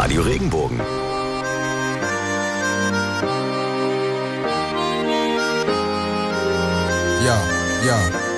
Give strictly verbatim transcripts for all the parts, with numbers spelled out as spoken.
Radio Regenbogen. Ja, ja.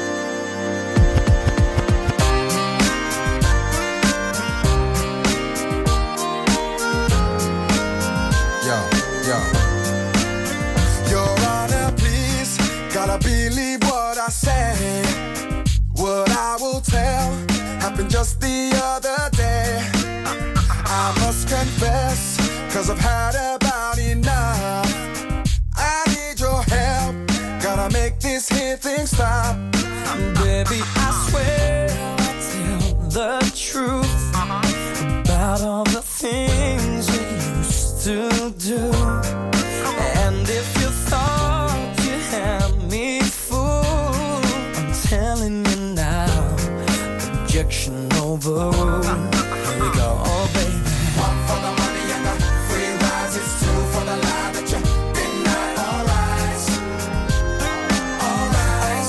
Ja, ja. Your Honor, please, gotta believe what I say. What I will tell happened just the other day. I must confess, cause I've had about enough. I need your help, gotta make this here thing stop. Baby, I swear I'll tell the truth about all the things you used to do. And if you thought you had me fooled, I'm telling you now, objection overruled. Here we go, oh baby. One for the money and the free rise, it's two for the lie that you deny. All rise, all rise,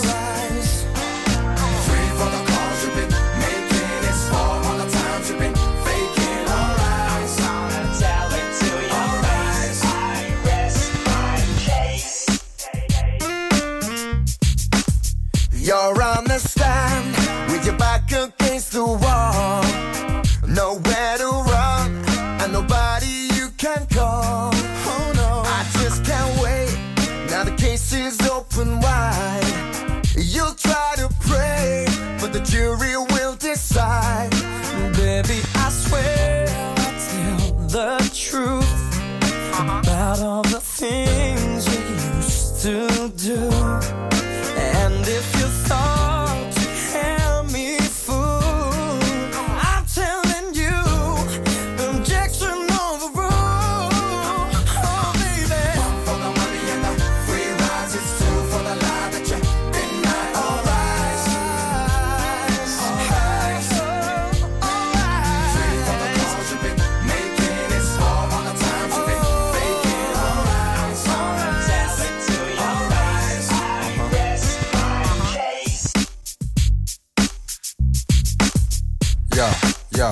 three for the calls you've been making, it's four all the times you've been faking. All rise, I'm gonna tell it to you. All rise, I rest my case. You're on the stand with your back against the wall, nowhere to run and nobody you can call. Oh no, I just can't wait. Now the case is open wide. You'll try to pray, but the jury will decide. Baby, I swear I'll tell the truth about all the things you used to do. And if you thought you had me fooled, I'm telling you, objection overruled. Oh baby, One for the money and the free rise, it's two for the lie that you deny. All rise, all rise, three for the calls you've been making, it's four all the times you've been faking. All rise, I'm gonna tell it to you. All rise, I rest my case. Ja, ja.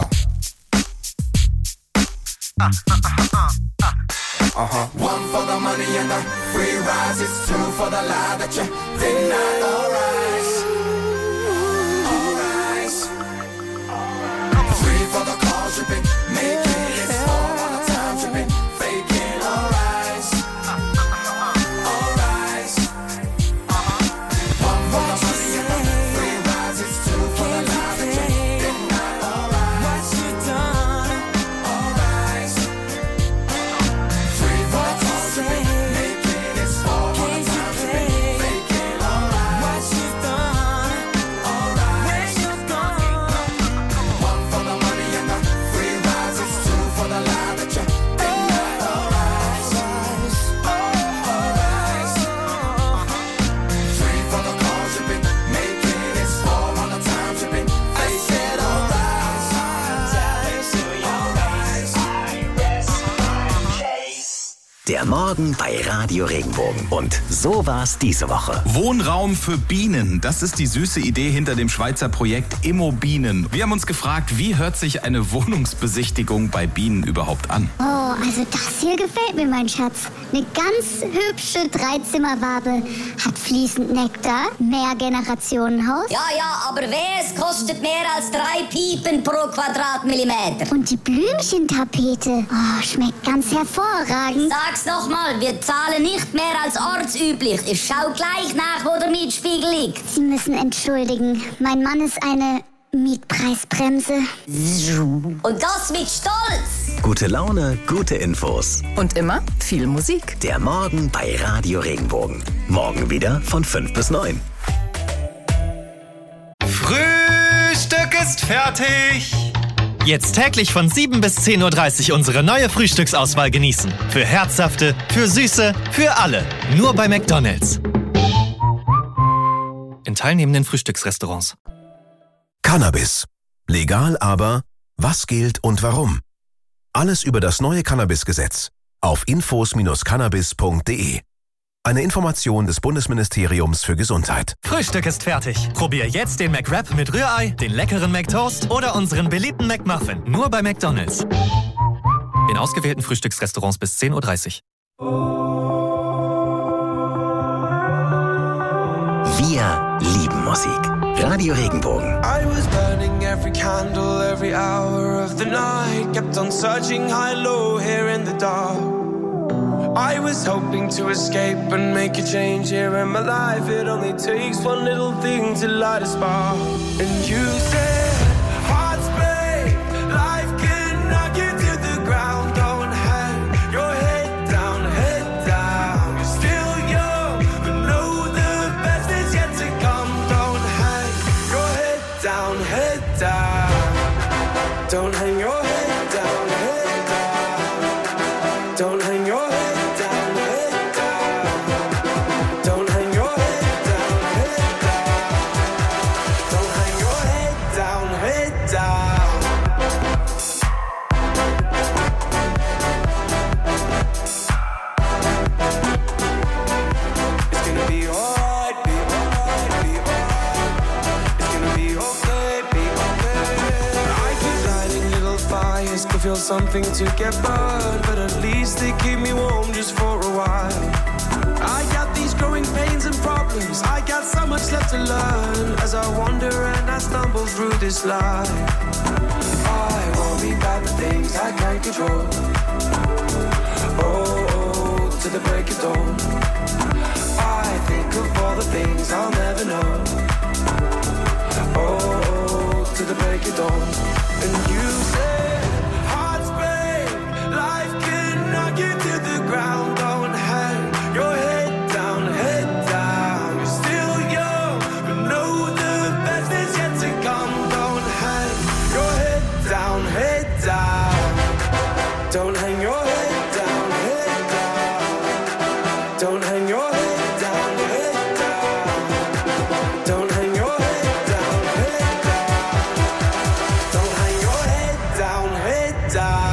Aha. One for the money and the free rise, it's two for the lie that you deny. All rise, all rise, three for the calls you've been making, it's four all the times you've been faking. All rise, all rise, one for the money and the free rise, it's two for the lie that you deny. All rise, what you done? all rise, three for the calls you've been making, it's four all the times you've been faking. All rise, What you done? all Where rise, you gone? one for the money and the free rise, it's two for the lie that you deny. All rise, all rise, three for the calls you've been making, it's four all the times you've been faking. All rise, tell it to you. All rise, I rest my case. Der Morgen bei Radio Regenbogen. Und so war's diese Woche. Wohnraum für Bienen, das ist die süße Idee hinter dem Schweizer Projekt Immobienen. Wir haben uns gefragt, wie hört sich eine Wohnungsbesichtigung bei Bienen überhaupt an? Oh, also das hier gefällt mir, mein Schatz. Eine ganz hübsche Dreizimmerwabe, hat fließend Nektar, Mehrgenerationenhaus. Ja, ja, aber wer kostet mehr als drei Piepen pro Quadratmillimeter? Und die Blümchentapete, oh, schmeckt ganz hervorragend. Sag's noch mal, wir zahlen nicht mehr als ortsüblich. Ich schau gleich nach, wo der Mietspiegel liegt. Sie müssen entschuldigen, mein Mann ist eine Mietpreisbremse. Und das mit Stolz. Gute Laune, gute Infos. Und immer viel Musik. Der Morgen bei Radio Regenbogen. Morgen wieder von fünf bis neun. Frühstück ist fertig! Jetzt täglich von sieben bis zehn Uhr dreißig unsere neue Frühstücksauswahl genießen. Für Herzhafte, für Süße, für alle. Nur bei McDonald's. In teilnehmenden Frühstücksrestaurants. Cannabis. Legal, aber was gilt und warum? Alles über das neue Cannabis-Gesetz auf infos Bindestrich cannabis Punkt de. Eine Information des Bundesministeriums für Gesundheit. Frühstück ist fertig. Probier jetzt den McWrap mit Rührei, den leckeren McToast oder unseren beliebten McMuffin. Nur bei McDonald's. In ausgewählten Frühstücksrestaurants bis zehn Uhr dreißig. Wir lieben Musik. Radio Regenbogen. I was burning every candle, every hour of the night. Kept on searching high, low, here in the dark. I was hoping to escape and make a change here in my life. It only takes one little thing to light a spark. And you said, hearts break, life can knock you to the ground. Don't hang your head down, head down. You're still young, but know the best is yet to come. Don't hang your head down, head down. Don't hang your head down, head down. Don't hang your head. Feel something to get burned, but at least they keep me warm just for a while. I got these growing pains and problems. I got so much left to learn as I wander and I stumble through this life. I worry about the things I can't control. Oh, oh, to the break of dawn. I think of all the things I'll never know. Oh, oh, to the break of dawn. And you say you to the ground, don't hang your head down, head down. You're still young, but know the best is yet to come. Don't hang your head down, head down. Don't hang your head down, head down. Don't hang your head down, head down. Don't hang your head down, head down. Don't hang your head down, head down.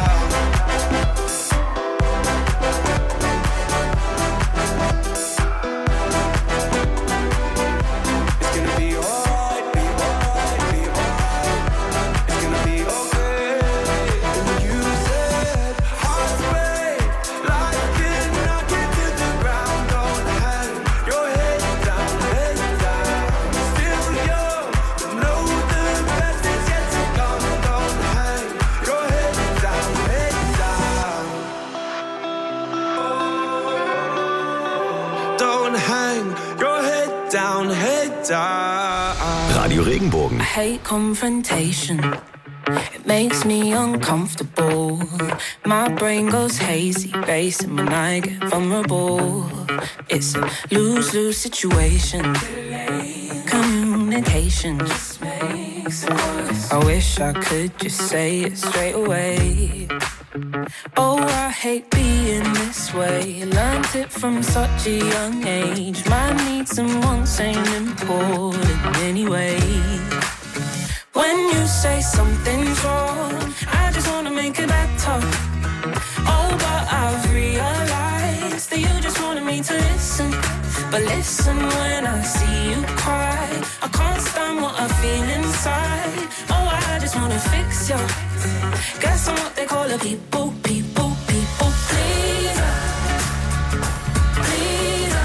Radio Regenbogen. I hate confrontation. It makes me uncomfortable. My brain goes hazy, racing when I get vulnerable. It's a lose-lose situation. Communication just makes it worse. I wish I could just say it straight away. Oh, I hate being this way. Learned it from such a young age. My needs and wants ain't important anyway. When you say something's wrong, I just wanna make it better. Oh, but I've realized that you just wanted me to listen. But listen when I see you cry. I can't stand what I feel inside. Oh, I just wanna fix you. Guess I'm what they call a people, people, people pleaser. Pleaser.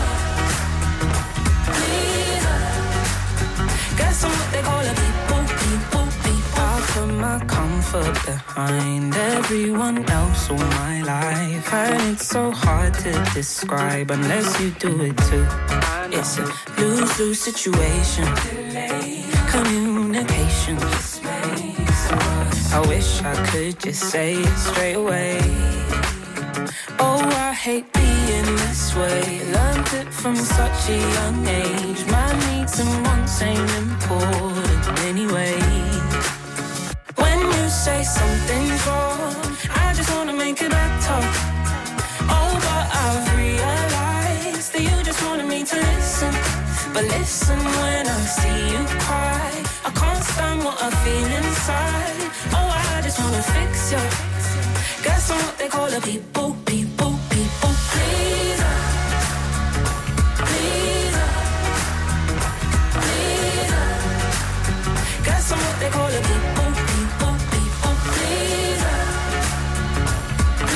Pleaser. Guess I'm what they call a people, people, people. I put my comfort behind everyone else all my life. And it's so hard to describe unless you do it too. It's a lose-lose situation. Communication just makes it worse. I wish I could just say it straight away. Oh, I hate being this way. Learned it from such a young age. My needs and wants ain't important anyway. When you say something's wrong, I just wanna make it better. Oh, but I've realized that you just wanted me to listen. But listen when I see you cry. I can't stand what I feel inside. Oh, I just wanna fix you. Guess I'm what they call a people, people, people pleaser. Pleaser. Pleaser. Guess I'm what they call a people, people, people pleaser.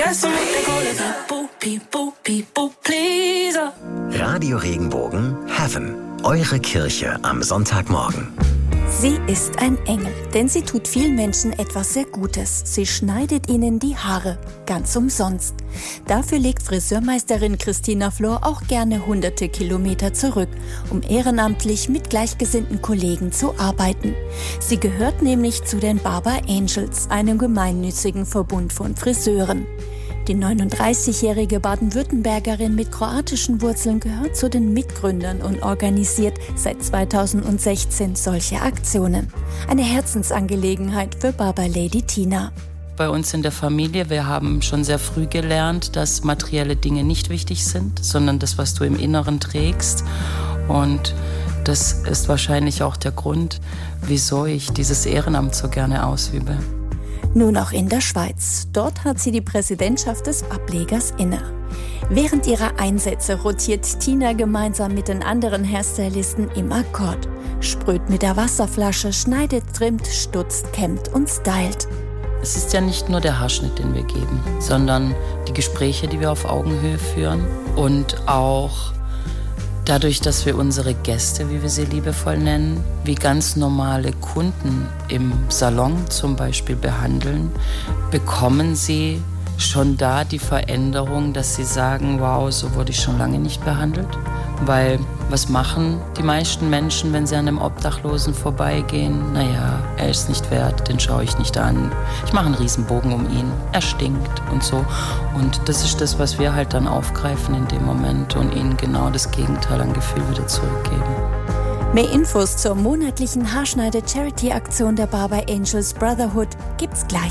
Yes, I'm what they call a people, people, people pleaser. Radio Regenbogen Heaven. Eure Kirche am Sonntagmorgen. Sie ist ein Engel, denn sie tut vielen Menschen etwas sehr Gutes. Sie schneidet ihnen die Haare, ganz umsonst. Dafür legt Friseurmeisterin Christina Flor auch gerne hunderte Kilometer zurück, um ehrenamtlich mit gleichgesinnten Kollegen zu arbeiten. Sie gehört nämlich zu den Barber Angels, einem gemeinnützigen Verbund von Friseuren. Die neununddreißigjährige Baden-Württembergerin mit kroatischen Wurzeln gehört zu den Mitgründern und organisiert seit zweitausendsechzehn solche Aktionen. Eine Herzensangelegenheit für Barber Lady Tina. Bei uns in der Familie, wir haben schon sehr früh gelernt, dass materielle Dinge nicht wichtig sind, sondern das, was du im Inneren trägst. Und das ist wahrscheinlich auch der Grund, wieso ich dieses Ehrenamt so gerne ausübe. Nun auch in der Schweiz. Dort hat sie die Präsidentschaft des Ablegers inne. Während ihrer Einsätze rotiert Tina gemeinsam mit den anderen Hairstylisten im Akkord. Sprüht mit der Wasserflasche, schneidet, trimmt, stutzt, kämmt und stylt. Es ist ja nicht nur der Haarschnitt, den wir geben, sondern die Gespräche, die wir auf Augenhöhe führen und auch dadurch, dass wir unsere Gäste, wie wir sie liebevoll nennen, wie ganz normale Kunden im Salon zum Beispiel behandeln, bekommen sie schon da die Veränderung, dass sie sagen, wow, so wurde ich schon lange nicht behandelt. Weil was machen die meisten Menschen, wenn sie an einem Obdachlosen vorbeigehen? Naja, er ist nicht wert, den schaue ich nicht an. Ich mache einen Riesenbogen um ihn, er stinkt und so. Und das ist das, was wir halt dann aufgreifen in dem Moment und ihnen genau das Gegenteil an Gefühl wieder zurückgeben. Mehr Infos zur monatlichen Haarschneide-Charity-Aktion der Barber Angels Brotherhood gibt's gleich.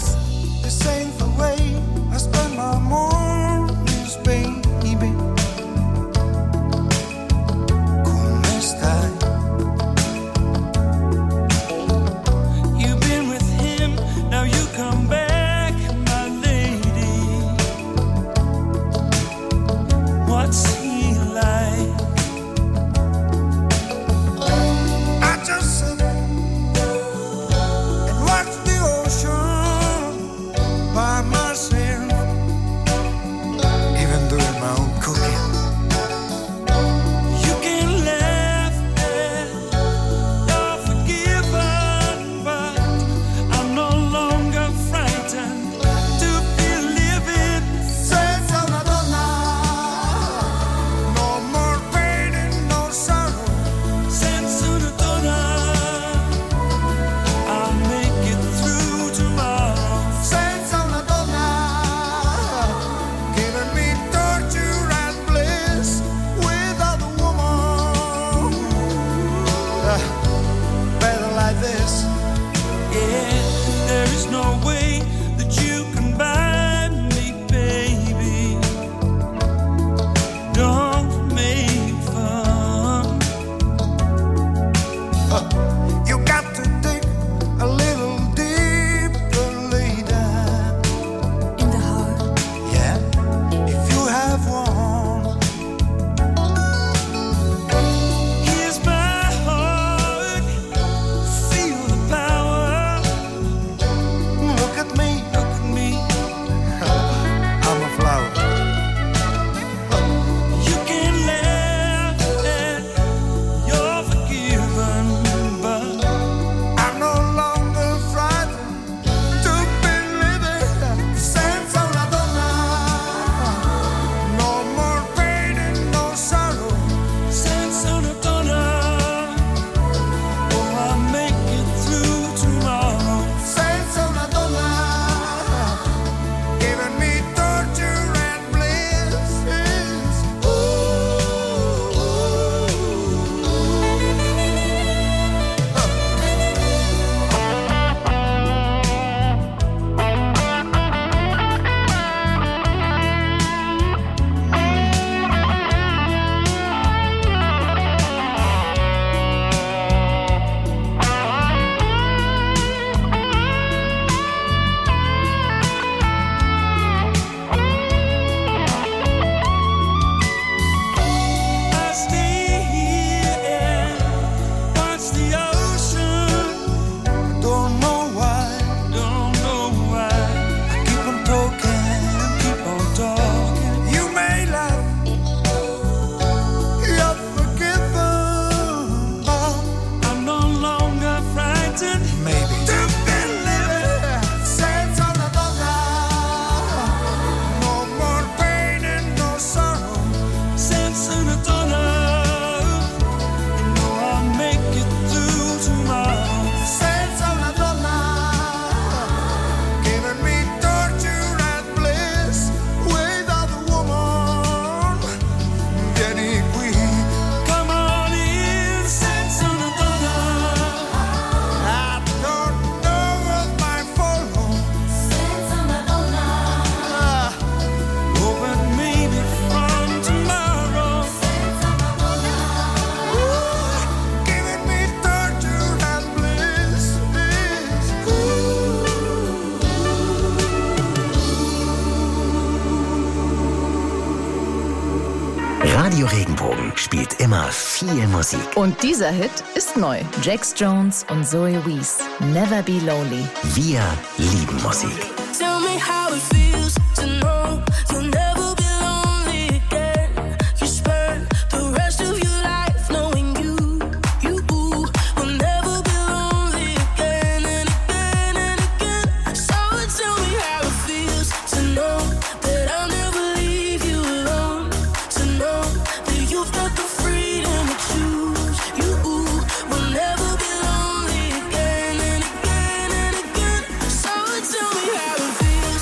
Radio Regenbogen spielt immer viel Musik. Und dieser Hit ist neu. Jax Jones und Zoe Wees. Never Be Lonely. Wir lieben Musik. Tell me how it feels to know you'll never be lonely again. You spend the rest of your life knowing you, you will never be lonely again and again and again. So tell me how it feels to know that I'll never leave you alone. To know that you've got the freedom to choose. You will never be lonely again and again and again. So tell me how it feels.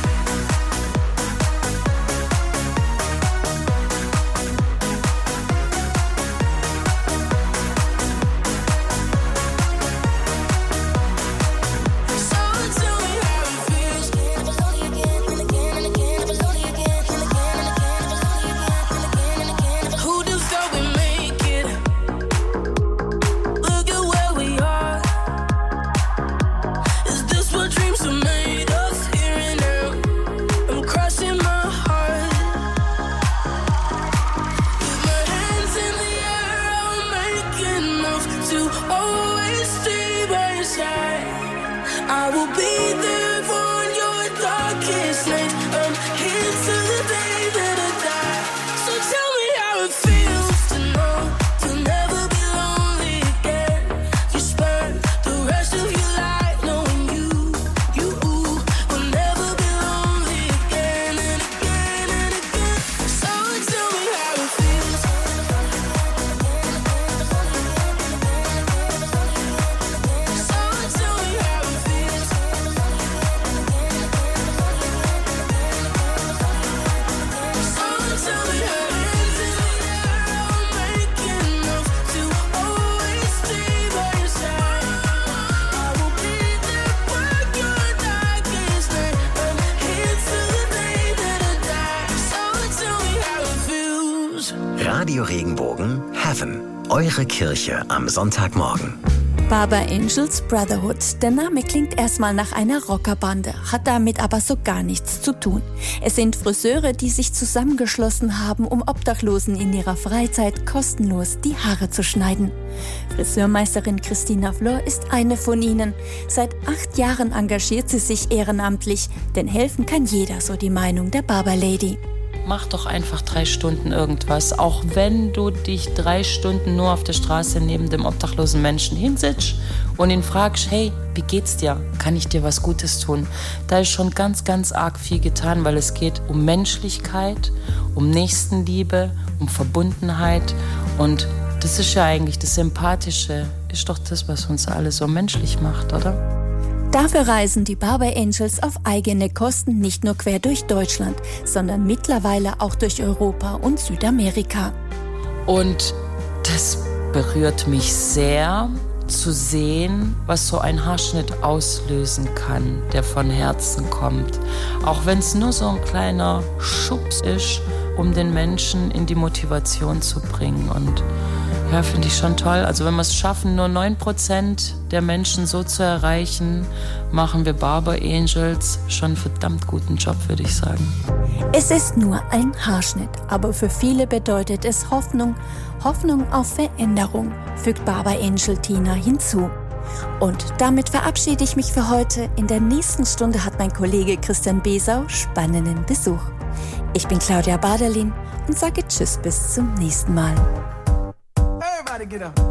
Who'd have thought we'd make it? Look at where we are. Is this what dreams are made of? Here and now, I'm crossing my heart. With my hands in the air, I'll make enough to always stay by your side. I will be there for your darkest night. I'm here till the day that I die. So tell me how it feels to know you'll never be lonely again. You spend the rest of your life knowing you, you will never be lonely again and again and again. So tell me how it feels. So tell me how it feels. So tell me how hands in the air, I'll make enough to always stay by your side. I will be there for your darkest night. I'm here till the day that I die. So tell me how it feels. Radio Regenbogen Heaven. Eure Kirche am Sonntagmorgen. Barber Angels Brotherhood. Der Name klingt erstmal nach einer Rockerbande, hat damit aber so gar nichts zu tun. Es sind Friseure, die sich zusammengeschlossen haben, um Obdachlosen in ihrer Freizeit kostenlos die Haare zu schneiden. Friseurmeisterin Christina Flor ist eine von ihnen. Seit acht Jahren engagiert sie sich ehrenamtlich, denn helfen kann jeder, so die Meinung der Barberlady. Mach doch einfach drei Stunden irgendwas, auch wenn du dich drei Stunden nur auf der Straße neben dem obdachlosen Menschen hinsitzt und ihn fragst, hey, wie geht's dir? Kann ich dir was Gutes tun? Da ist schon ganz, ganz arg viel getan, weil es geht um Menschlichkeit, um Nächstenliebe, um Verbundenheit und das ist ja eigentlich das Sympathische, ist doch das, was uns alle so menschlich macht, oder? Dafür reisen die Barber Angels auf eigene Kosten nicht nur quer durch Deutschland, sondern mittlerweile auch durch Europa und Südamerika. Und das berührt mich sehr, zu sehen, was so ein Haarschnitt auslösen kann, der von Herzen kommt. Auch wenn es nur so ein kleiner Schubs ist, um den Menschen in die Motivation zu bringen. Und ja, finde ich schon toll. Also wenn wir es schaffen, nur neun Prozent der Menschen so zu erreichen, machen wir Barber Angels schon einen verdammt guten Job, würde ich sagen. Es ist nur ein Haarschnitt, aber für viele bedeutet es Hoffnung, Hoffnung auf Veränderung, fügt Barber Angel Tina hinzu. Und damit verabschiede ich mich für heute. In der nächsten Stunde hat mein Kollege Christian Besau spannenden Besuch. Ich bin Claudia Baderlin und sage Tschüss bis zum nächsten Mal. Everybody get up.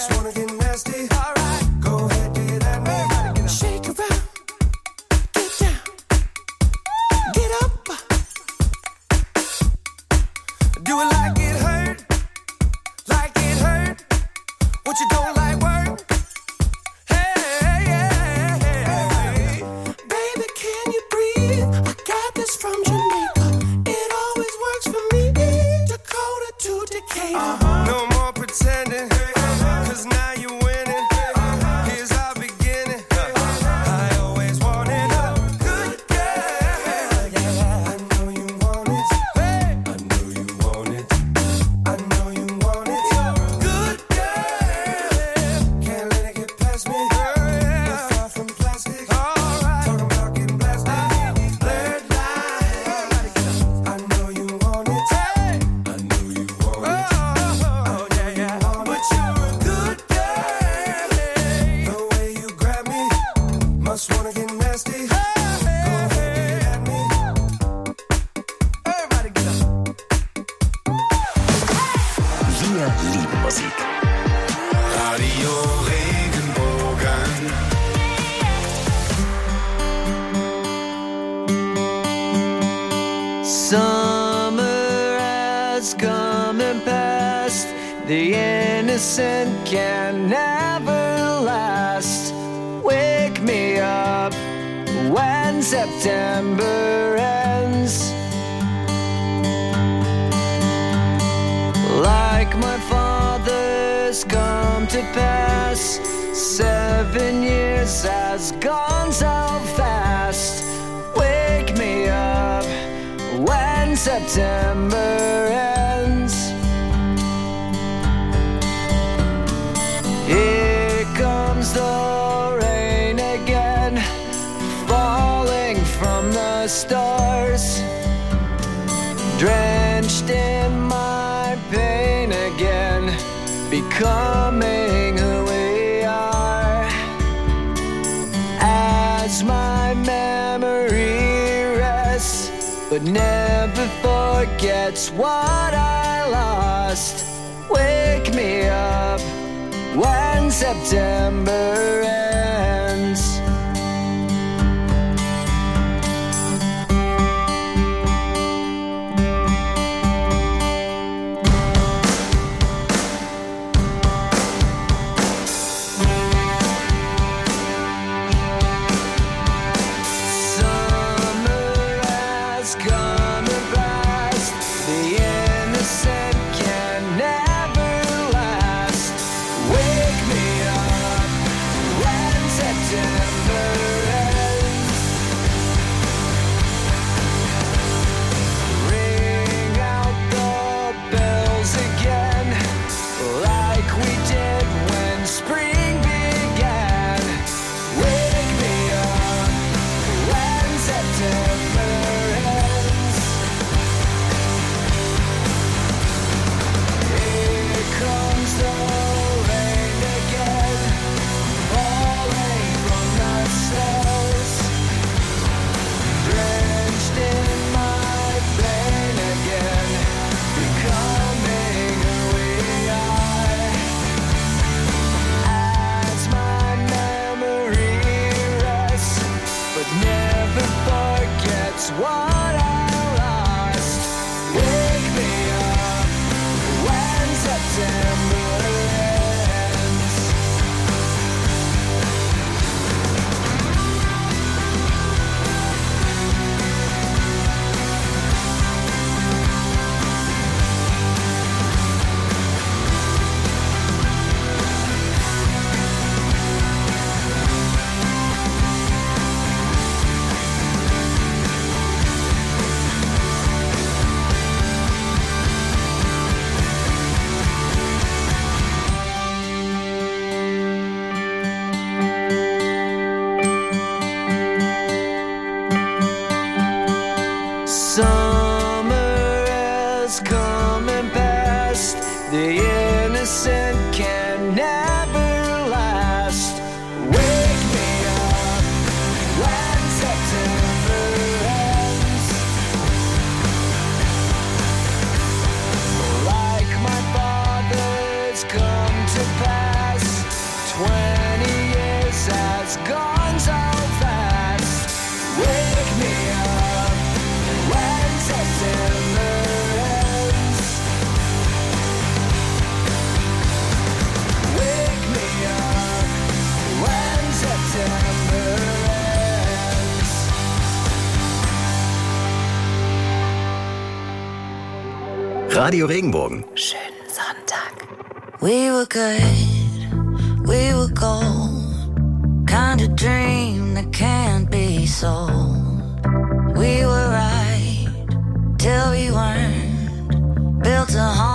Just wanna get nasty. Alright. Go ahead, get at me. Shake around. Get down. Get up. Do it like it hurt. Like it hurt. What you don't like work. Hey, hey, hey, hey. Baby, can you breathe? I got this from Jamaica. It always works for me. Dakota to Decatur. Uh-huh. No more pretending. Cause now you're winning. Here's our beginning. I always wanted a good girl. Yeah, I know you want it. Hey, I know you want it. I know you want it. Good girl. Can't let it get past me. We're far from plastic. Talking about getting blasted. Blurred lines. I know you want it. I know you want it. Oh, yeah, yeah. But you're a good girl. The way you grab me, must wanna get nasty. Go ahead, get at me. Everybody get up. Wir lieben Musik. Radio Regenbogen. Summer has come and passed. The innocent can never last. Wake me up when September ends. Like my father's come to pass. Seven years has gone so fast. Wake me up when September ends. Here comes the rain again, falling from the stars, drenched in my pain again, becoming who we are. As my memory rests, but never forgets what I lost. Wake me up when September ends. Summer has come and passed. The innocent can never last. Wake me up when Radio Regenbogen. Schönen Sonntag. We were good, we were gold. Kind of dream that can't be sold. We were right till we weren't. Built a home.